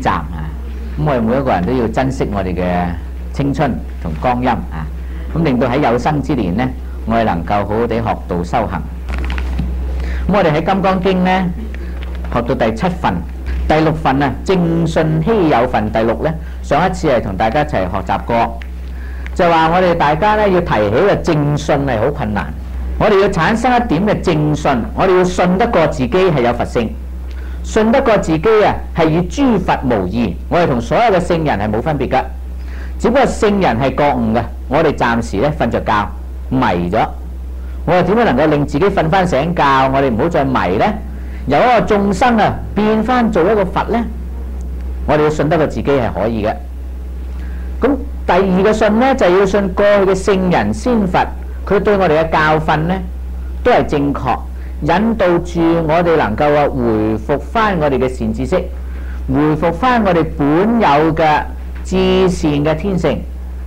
暫啊。咁我哋每一個人都要珍惜我哋嘅青春同光陰啊，咁令到喺有生之年呢，我哋能夠好好地學道修行。咁我哋喺《金剛經》呢學到第7分、第6分啊，正信稀有分第6呢，上一次係同大家一齊學習過，就話我哋大家呢要提起個正信係好困難，我哋要產生一點嘅正信，我哋要信得過自己係有佛性，信得過自己啊係與諸佛無異，我哋同所有嘅聖人係冇分別噶，只不過聖人係覺悟嘅，我哋暫時咧瞓着覺迷咗，我哋點樣能夠令自己瞓翻醒覺，我哋唔好再迷呢？由一個眾生啊變翻做一個佛呢？我哋要信得過自己係可以嘅。咁第二個信呢，就要信過去嘅聖人先佛，佢對我哋嘅教訓呢都係正確，引導住我哋能夠回復翻我哋嘅善知識，回復翻我哋本有嘅至善嘅天性。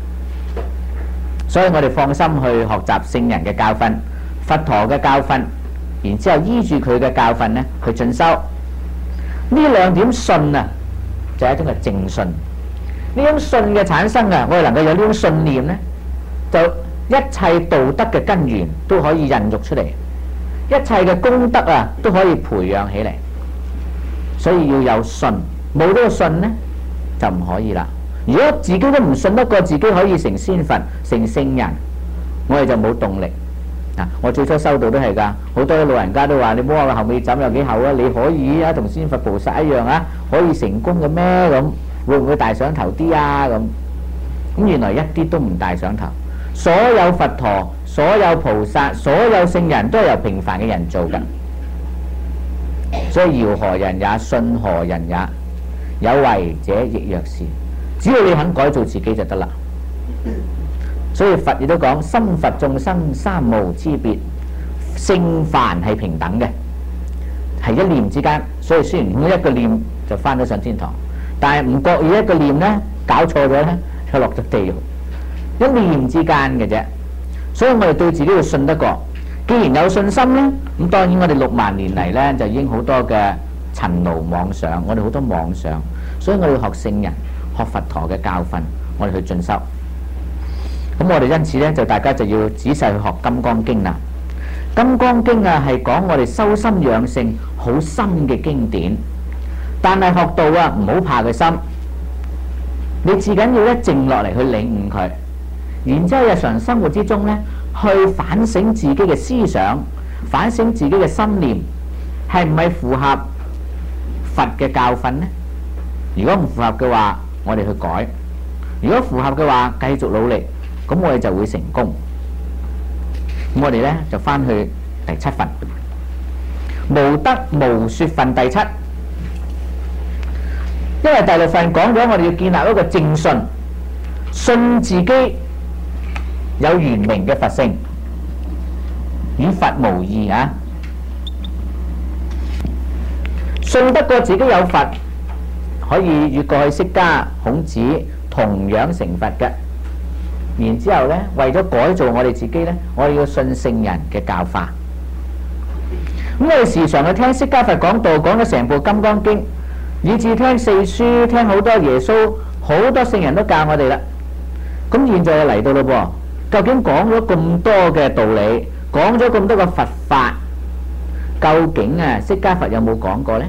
所以我哋放心去學習聖人嘅教訓、佛陀嘅教訓，然之後依住佢嘅教訓呢去進修。呢兩點信啊，就係一種嘅正信。呢種信嘅產生啊，我哋能夠有呢種信念呢，就一切道德嘅根源都可以孕育出嚟，一切嘅功德啊都可以培養起嚟。所以要有信，冇呢個信呢就唔可以啦。如果自己都唔信得過自己可以成仙佛、成聖人，我哋就冇動力。我最初修道都係㗎，好多老人家都話：你摸下個後尾枕有幾厚啊？你可以啊，同仙佛菩薩一樣啊，可以成功嘅咩？咁會唔會大上頭啲啊？咁原來一啲都唔大上頭。所有佛陀、所有菩薩、所有聖人都係由平凡嘅人做㗎。所以遙何人也，信何人也，有為者亦若是。只要你肯改造自己就得啦。所以佛亦都講：心佛眾生三無差別，聖凡係平等嘅，係一念之間。所以雖然每一個念就翻咗上天堂，但係唔覺意一個念呢搞錯咗呢，就落咗地獄。一念之間嘅啫。所以我哋對自己要信得過。既然有信心呢，咁當然我哋6萬年嚟呢，就已經好多嘅塵勞妄想，我哋好多妄想，所以我哋要學聖人、學佛陀嘅教訓，我哋去進修。咁我哋因此呢，就大家就要仔細去學《金剛經》啦。《金剛經》啊，係講我哋修心養性好深嘅經典。但係學到啊，唔好怕佢深，你至緊要一靜落嚟去領悟佢，然之後日常生活之中呢，去反省自己嘅思想，反省自己嘅心念，係唔係符合佛嘅教訓呢？如果唔符合嘅話，我哋去改；如果符合嘅話，繼續努力。咁我哋就會成功。咁我哋呢，就翻去第7分，無得無說分第7。因為第6份講咗我哋要建立一個正信，信自己有圓明嘅佛性，與佛無異啊！信得過自己有佛，可以與過去釋迦、孔子同樣成佛嘅。然之後呢，為咗改造我哋自己呢，我哋要信聖人嘅教化。咁我哋時常去聽釋迦佛講道，講咗成部《金剛經》，以至聽四書，聽好多耶穌，好多聖人都教我哋啦。咁現在就嚟到咯噃，究竟講咗咁多嘅道理，講咗咁多嘅佛法，究竟啊釋迦佛有冇講過呢？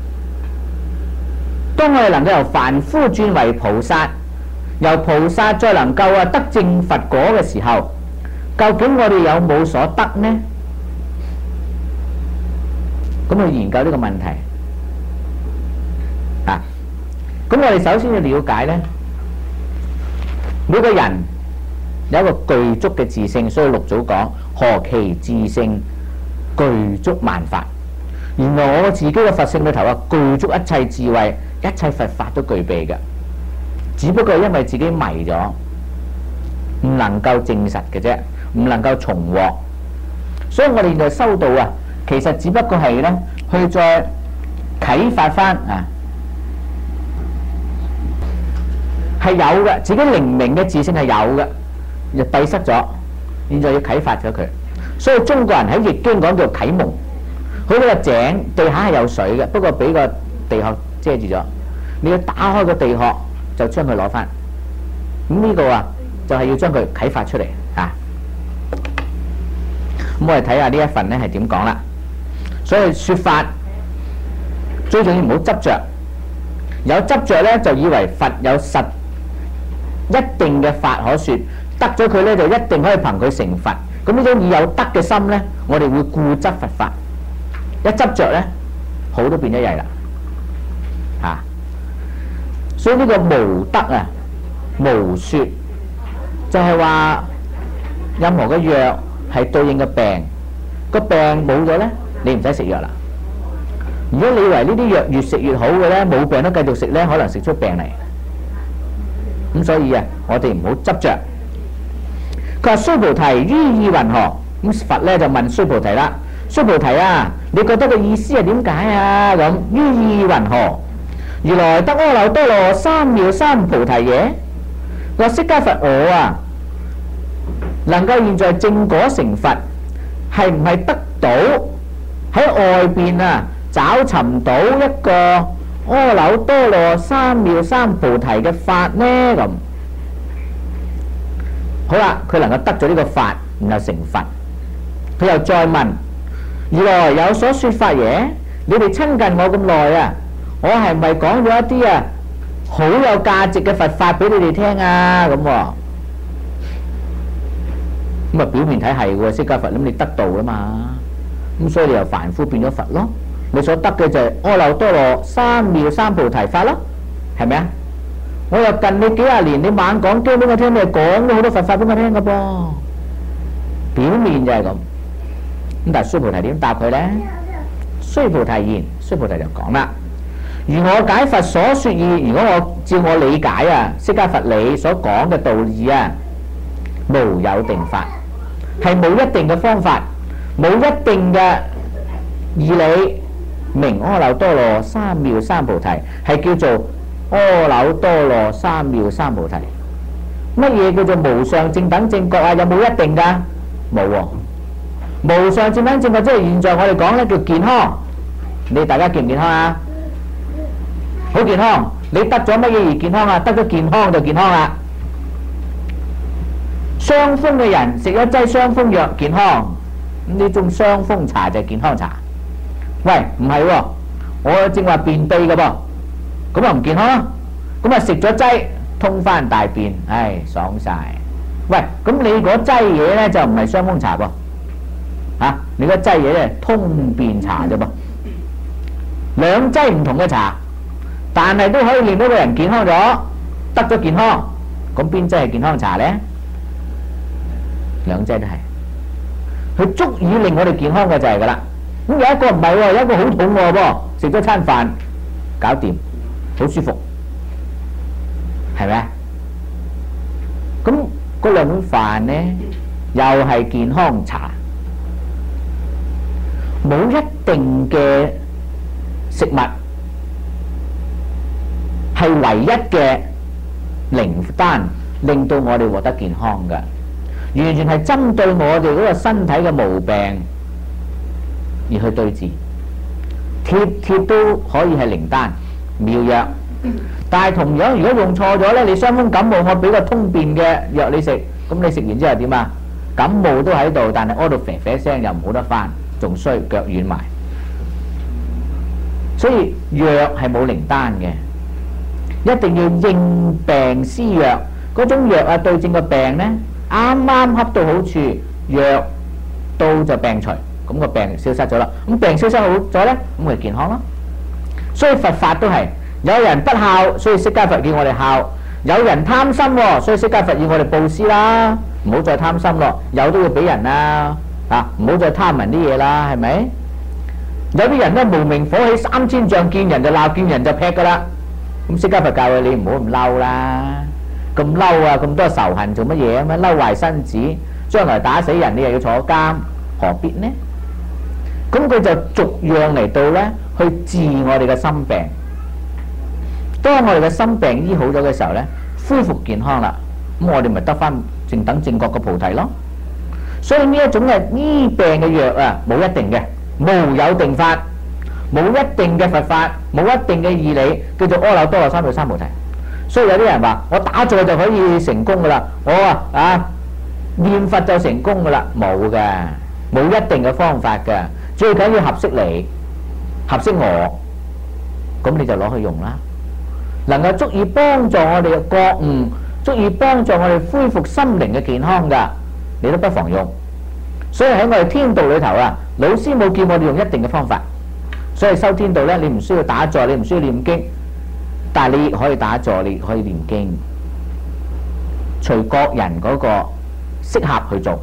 當我哋能夠由凡夫轉為菩薩，由菩薩再能夠得證佛果嘅時候，究竟我哋有冇所得呢？咁去研究呢個問題啊！咁我哋首先要了解呢，每個人有一個具足嘅自性，所以六祖講何其自性具足萬法。原來我自己嘅佛性裏頭具足一切智慧，一切佛法都具備嘅。只不過因為自己迷咗，唔能夠證實嘅啫，唔能夠重獲。所以我哋現在修道其實只不過係呢，去再啟發翻係有嘅，自己靈明嘅自性係有嘅，就閉塞咗，現在要啟發咗佢。所以中國人喺易經講叫啟蒙，佢嗰個井地下係有水嘅，不過俾個地殼遮住咗。 你要打開個地殼就將佢攞翻。咁呢個啊就係要將佢啟發出嚟啊。咁我哋睇下呢一份咧係點講啦。所以說法最重要唔好執着，有執着咧就以為佛有實一定嘅法可說，得咗佢咧就一定可以憑佢成佛。咁呢種以有得嘅心咧，我哋會固執佛法。一執着咧，好都變咗曳啦，嚇！所以呢個無得啊，無說，就係話任何嘅藥係對應嘅病，個病冇咗咧，你唔使食藥啦。如果你以為呢啲藥越食越好嘅咧，冇病都繼續食咧，可能食出病嚟。咁所以啊，我哋唔好執着。佢話須菩提於意云何？咁佛咧就問須菩提啦。須菩提啊，你覺得個意思係點解啊？咁於意云何？如來得阿耨多羅三藐三菩提耶？話釋迦佛我啊，能夠現在正果成佛，係唔係得到喺外邊啊找尋到一個阿耨多羅三藐三菩提嘅法呢？咁好啦，佢能夠得咗呢個法，然後成佛。佢又再問：如來有所說法耶？你哋親近我咁耐啊，我係咪講咗一啲啊好有價值嘅佛法俾你哋聽啊？咁咁啊，表面睇係喎，釋迦佛咁你得道啦嘛，咁所以你由凡夫變咗佛咯。你所得嘅就係阿耨多羅三藐三菩提法咯，係咪啊？我又近你幾廿年，你猛講經俾我聽，你係講咗好多佛法俾我聽噶噃。表面就係咁，咁但係須菩提點答佢咧？須菩提言，須菩提就講啦：如我解佛所說義，如果我照我理解啊，釋迦佛你所講嘅道義啊，無有定法，係冇一定嘅方法，冇一定嘅義理，名阿耨多羅三藐三菩提，係叫做阿耨多羅三藐三菩提。乜嘢叫做無上正等正覺啊？有冇一定㗎？冇喎。無上正等正覺即係現在我哋講咧叫健康。你大家健唔健康啊？好健康。你得咗乜嘢而健康啊？得咗健康就健康啦。傷風嘅人食一劑傷風藥健康，呢種傷風茶就係健康茶。喂，唔係喎，我正話便秘嘅噃，咁啊唔健康咯。咁啊食咗劑通翻大便，唉爽晒。喂，咁你嗰劑嘢咧就唔係傷風茶噃，嚇你嗰劑嘢咧通便茶啫噃，兩劑唔同嘅茶，但係都可以令到個人健康咗，得咗健康。咁邊劑係健康茶咧？兩劑都係，佢足以令我哋健康嘅就係噶啦。咁有一個唔係喎，有一個好肚餓噃，食咗餐飯搞掂，好舒服，係咪啊？咁嗰兩碗飯呢，又係健康茶，冇一定嘅食物係唯一嘅靈丹，令到我哋獲得健康嘅。完全係針對我哋嗰個身體嘅毛病而去對治，貼都可以係靈丹妙藥。但係同樣，如果用錯咗呢，你傷風感冒，我俾個通便嘅藥你食，咁你食完之後點啊？感冒都喺度，但係屙到啡啡聲又唔好得返，仲衰腳軟埋。所以藥係冇靈丹嘅，一定要應病施藥。嗰種藥啊，對症個病呢，啱啱恰到好處，藥到就病除，咁個病消失咗啦。咁病消失好咗呢，咁咪健康咯。所以佛法都係，有人不孝，所以釋迦佛叫我哋孝；有人貪心喎，所以釋迦佛要我哋布施啦。唔好再貪心咯，有都要俾人啦，唔好再貪人啲嘢啦，係咪？有啲人咧無名火起3000丈，見人就鬧，見人就劈噶啦。咁釋迦佛教佢你唔好咁嬲啦。咁嬲啊！咁多仇恨做乜嘢啊？嬲壞身子，將來打死人你又要坐監，何必呢？咁佢就逐樣嚟到呢，去治我哋嘅心病。當我哋嘅心病醫好咗嘅時候呢，恢復健康啦，咁我哋咪得翻正等正覺嘅菩提咯。所以呢一種嘅醫病嘅藥啊，冇一定嘅，無有定法， 冇一定嘅佛法，冇一定嘅義理，叫做阿耨多羅三藐三菩提。所以有啲人話我打坐就可以成功噶啦，我念佛就成功噶啦，冇嘅，冇一定嘅方法嘅，最緊要合適你，合適我，咁你就攞去用啦，能夠足以幫助我哋嘅覺悟，足以幫助我哋恢復心靈嘅健康噶，你都不妨用。所以喺我哋天道裏頭老師冇叫我哋用一定嘅方法，所以修天道呢，你唔需要打坐，你唔需要念經，但係你亦可以打坐，你亦可以念經，隨各人嗰個適合去做。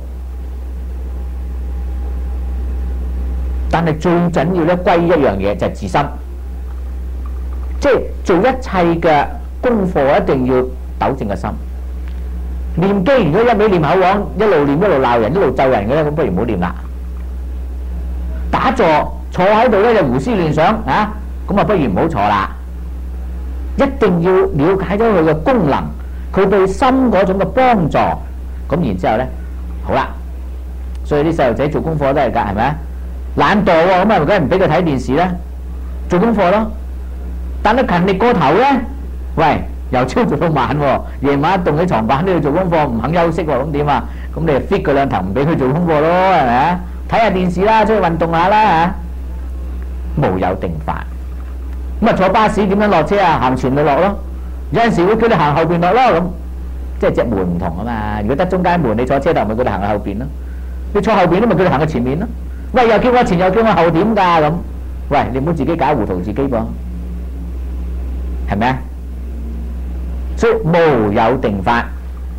但係最緊要咧，歸一樣嘢就係自心，即係做一切嘅功課一定要糾正個心。念經如果一味念口簧，一路念一路鬧人，一路咒人嘅咧，咁不如唔好念啦。打坐坐喺度咧就胡思亂想咁不如唔好坐啦。一定要了解咗佢嘅功能，佢對心嗰種嘅幫助，咁然之後咧，好啦。所以啲細路仔做功課都係㗎，係咪啊？懶惰喎，咁梗係唔俾佢睇電視咧，做功課咯。但係勤力過頭咧，喂，由朝做到晚喎，夜晚凍喺床板都要做功課，唔肯休息喎，咁點啊？咁你就 fit 佢兩頭，唔俾佢做功課咯，係咪啊？睇下電視啦，出去運動下啦無有定法。咁坐巴士點樣落車啊？行前咪落咯，有陣時會叫你行後邊落咯，咁即係隻門唔同啊嘛。如果得中間門，你坐車頭咪叫你行去後邊咯，你坐後邊都咪叫你行去前面咯。喂，又叫我前又叫我後點㗎咁？喂，你唔好自己搞糊塗自己噃，係咪啊？所以無有定法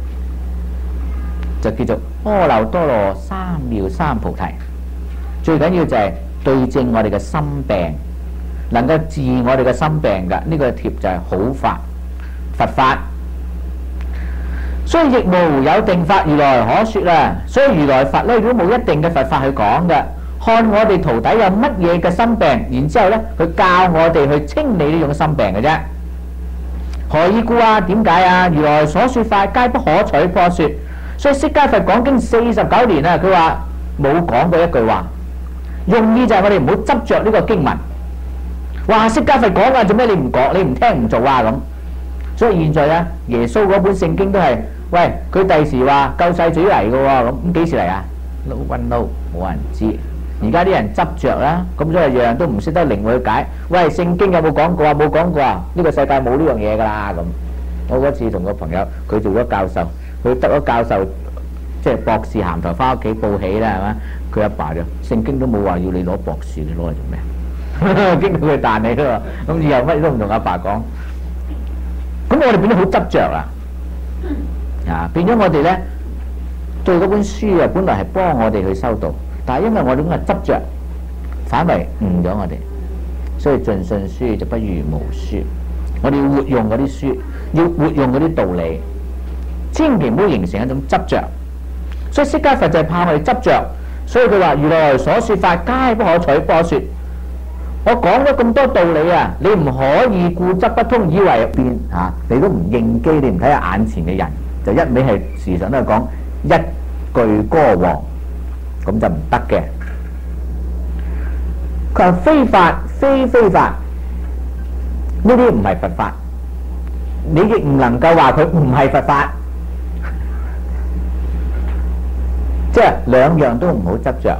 就叫做阿耨多羅三藐三菩提。最緊要就係對正我哋嘅心病，能夠治我哋嘅心病㗎。呢個貼就係好法佛法。所以亦無有定法如來可說啦。所以如來佛咧，如果冇一定嘅佛法去講嘅，看我哋徒弟有乜嘢嘅心病，然之後咧，佢教我哋去清理呢種心病嘅啫。何以故啊？點解啊？如來所說法皆不可取，不可說。所以釋迦佛講經49年啊，佢話冇講過一句話，用意就係我哋唔好執着呢個經文。話釋迦佛講啊，做咩你唔講？你唔聽唔做啊咁。所以現在啊，耶穌嗰本聖經都係，喂，佢第時話救世主嚟嘅喎，咁幾時嚟啊 ？No one know，冇人知。而家啲人執着啦，咁所以樣樣都唔識得靈活去解。喂，聖經有冇講過啊？冇講過啊！呢個世界冇呢樣嘢㗎啦咁。我嗰次同個朋友，佢做咗教授，佢得咗教授，即係博士銜頭，翻屋企報喜啦，係嘛？佢阿爸就聖經都冇話要你攞博士，你攞嚟做咩？經到佢彈你咯，咁以後乜都唔同阿爸講。咁我哋變咗好執着啊！變咗我哋咧對嗰本書啊，本來係幫我哋去修道。但係因為我哋咁嘅執着，反為誤咗我哋，所以盡信書就不如無書。我哋要活用嗰啲書，要活用嗰啲道理，千祈唔好形成一種執着。所以釋迦佛就係怕我哋執着，所以佢話如來所說法皆不可取，不可說。我講咗咁多道理啊，你唔可以固執不通，以為入邊你都唔應機，你唔睇下眼前嘅人，就一味係時常都係講一句歌王。咁就唔得嘅。佢話非法非法，呢啲唔係佛法，你亦唔能夠話佢唔係佛法，即係兩樣都唔好執着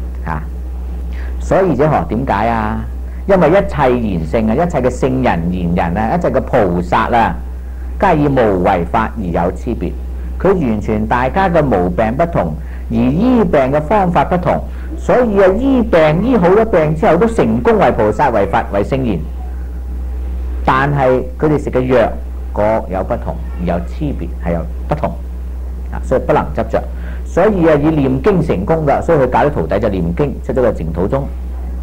所以者何點解啊？因為一切賢聖啊，一切嘅聖人賢人啊，一切嘅菩薩啊，皆以無為法而有差別。佢完全大家嘅毛病不同，而醫病嘅方法不同，所以醫病醫好咗病之後都成功為菩薩、為佛、為聖賢。但係佢哋食嘅藥各有不同，而有差別，係有不同所以不能執着。所以以念經成功㗎，所以佢教啲徒弟就念經，出咗個淨土宗。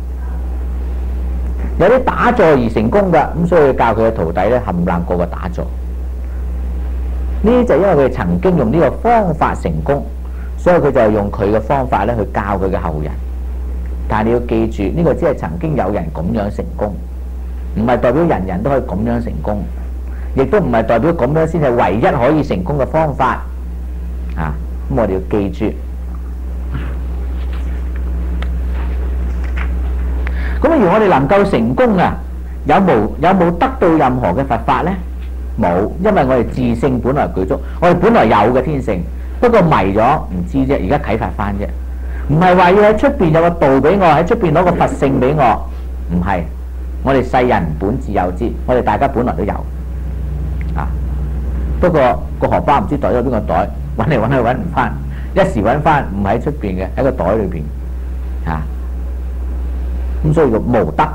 有啲打坐而成功㗎，咁所以教佢嘅徒弟咧冚唪唥個個打坐。呢啲就因為佢哋曾經用呢個方法成功，所以佢就用佢嘅方法咧去教佢嘅後人。但係你要記住，呢個只係曾經有人咁樣成功，唔係代表人人都可以咁樣成功，亦都唔係代表咁樣先係唯一可以成功嘅方法。咁我哋要記住。 咁而我哋能夠成功啊，有冇得到任何嘅佛法呢？冇，因為我哋自性本來具足，我哋本來有嘅天性，不過迷咗唔知啫，而家啟發翻啫，唔係話要喺出邊有個道俾我，喺出邊攞個佛性俾我，唔係，我哋世人本自有之，我哋大家本來都有啊，不過個荷包唔知袋咗邊個袋，揾嚟揾去揾唔翻，一時揾翻唔喺出邊嘅，喺個袋裏邊啊，咁所以個無得，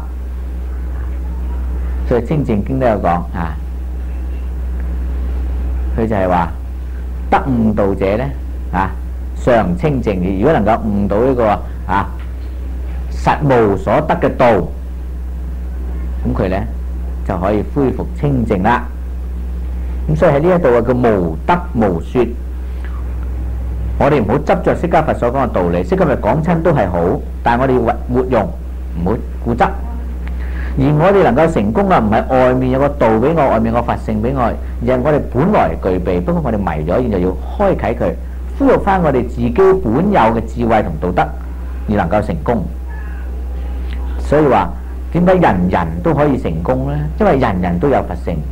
所以《清淨經》都有講啊。佢就係話得悟道者呢，常清淨。如果能夠悟到呢個實無所得嘅道，咁佢呢就可以恢復清淨啦。咁所以喺呢一度叫無得無說。我哋唔好執着釋迦佛所講嘅道理，釋迦佛講親都係好，但係我哋要活用，唔好固執。而我哋能夠成功啊，唔係外面有個道俾我，外面有個佛性俾我，而係我哋本來具備，不過我哋迷咗，然後要開啟佢，恢復翻我哋自己本有嘅智慧同道德，而能夠成功。所以話點解人人都可以成功呢？因為人人都有佛性，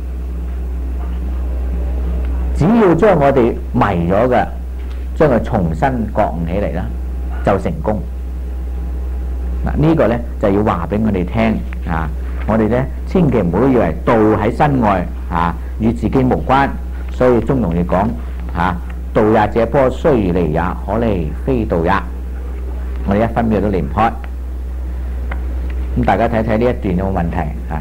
只要將我哋迷咗嘅，將佢重新覺悟起嚟啦，就成功。嗱，呢個呢就要話俾我哋聽啊！我哋呢千祈唔好以為道喺身外啊，與自己無關。所以中庸亦講道也這棵須離也，可離非道也。我哋一分秒都離唔開。咁大家睇睇呢一段有冇問題啊？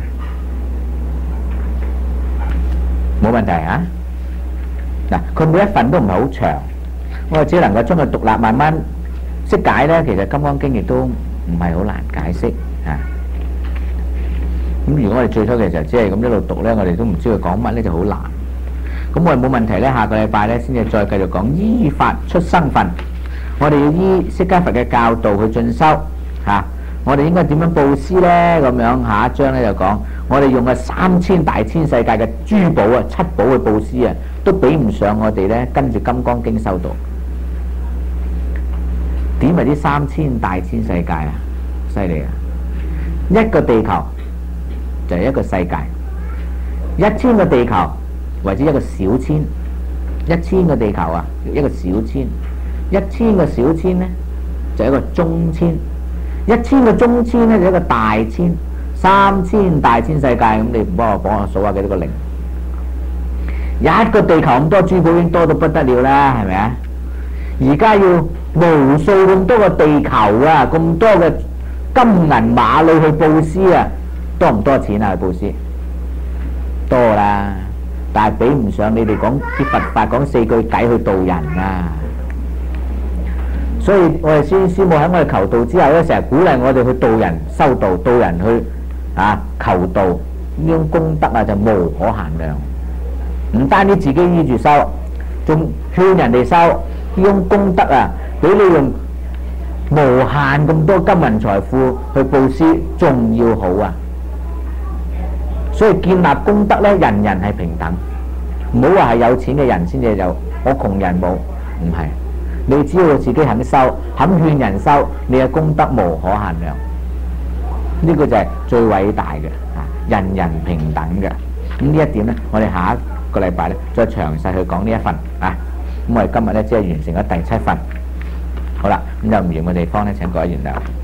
冇問題啊！嗱，佢每一份都唔係好長，我只能夠將佢獨立慢慢識解呢。其實《金剛經》亦都唔係好難解釋啊！咁如果我哋最初嘅時候只係咁一路讀呢，我哋都唔知佢講乜呢，就好難。咁我哋冇問題呢，下個禮拜呢先至再繼續講依法出生分。我哋要依釋迦佛嘅教導去進修嚇。我哋應該點樣佈施呢？咁樣下一章呢就講，我哋用嘅3000大千世界嘅珠寶啊、七寶去佈施啊，都比唔上我哋呢跟住《金剛經》修道。點為啲3000大千世界啊？犀利啊！一個地球就係一個世界，1000個地球或者一個小千，1000個地球啊，一個小千，1000個小千呢就一個中千，1000個中千呢就一個大千，3000大千世界，咁你唔幫我講下數下幾多個零？一個地球咁多珠寶已經多到不得了啦，係咪啊？而家要無數咁多個地球啊，咁多嘅金銀馬里去布施啊，多唔多錢啊？去布施多啦，但係比唔上你哋講啲佛法講4句偈去度人啊。所以我哋師母喺我哋求道之後咧，成日鼓勵我哋去度人修道，度人去求道，呢種功德啊就無可限量。唔單止自己依住修，仲勸人哋修。呢種功德啊，比你用無限咁多金銀財富去布施仲要好啊！所以建立功德呢，人人係平等，唔好話係有錢嘅人先至有，我窮人冇，唔係。你只要自己肯修，肯勸人修，你嘅功德無可限量。呢個就係最偉大嘅人人平等嘅。咁呢一點呢，我哋下一個禮拜呢，再詳細去講呢一份啊。咁我哋今日咧只係完成咗第7份，好啦，咁有唔完嘅地方咧，請各位原諒。